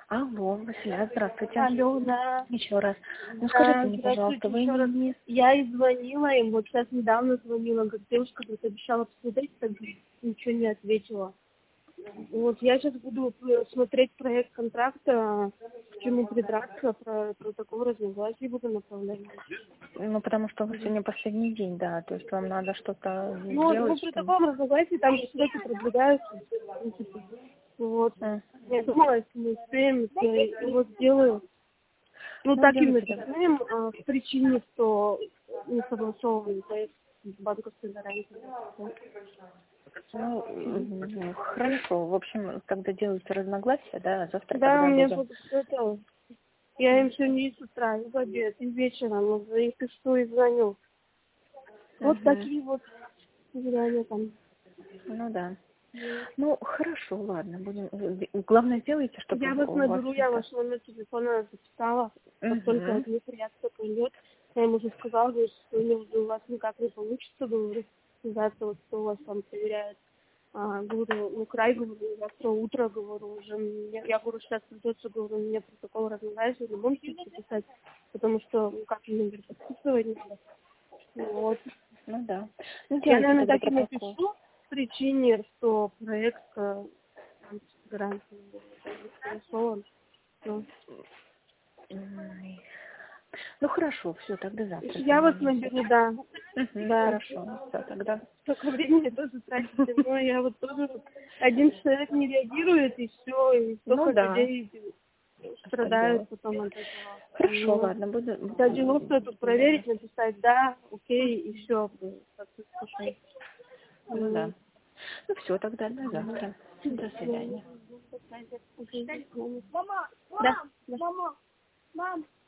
Алло, Василя, здравствуйте. Алло, да. Еще раз. Ну скажите Да, мне, пожалуйста, здравствуйте вы еще раз. не... Я и звонила им, вот сейчас недавно звонила, как девушка говорит, обещала посмотреть, так ничего не ответила. Вот я сейчас буду смотреть проект контракта, к чему придраться, про протокол разногласий буду направлять. Ну, потому что у вас сегодня последний день, да, то есть вам надо что-то Ну, сделать, чтобы... протокол разногласий, там же сроки продвигаются, в принципе. Вот. А, Я думала, если мы успеем, я его сделаю. Ну, ну, так и делайте. написаем в причине, что не согласован проект с банковской гарантией. Ну, хорошо. В общем, когда делаются разногласия, да, завтра Да, тогда мне будем... вот это... Я им сегодня и с утра, и в обед, и вечером, и за их и что, и звоню. Вот Мгм. такие вот гуляния там. Ну да. Ну, хорошо, ладно, будем... Главное, сделайте, чтобы Я вас у вас наберу, я это... ваш номер телефона записала. Как только Угу. от них реакция пойдет, я им уже сказала, говорю, что у вас никак не получится, говорю, связаться, вот кто у вас там проверяет. Говорю, ну, край, говорю, завтра утро, говорю, уже, я говорю, сейчас придется, говорю, мне протокол разногласия, не можете подписать, потому что, ну, как номер подписывать надо. Вот. Ну да. Ну, Я, делайте наверное, тогда так и протокол. напишу в причине, что проект с гарантией не согласован. Ну, Ой. Ну, хорошо, все, тогда завтра я вас созвонимся. наберу, да. Угу, Да. хорошо, все, тогда. Столько времени тоже тратите, но я вот тоже вот один человек не реагирует, и все, и Ну столько да, людей что страдают делать? потом от этого. Хорошо, Ну, ладно, буду... тяжело что-то проверить, Да. написать да, окей, и все. Ну да. Ну все, тогда до завтра. До свидания. Мама, Да. мама, мама.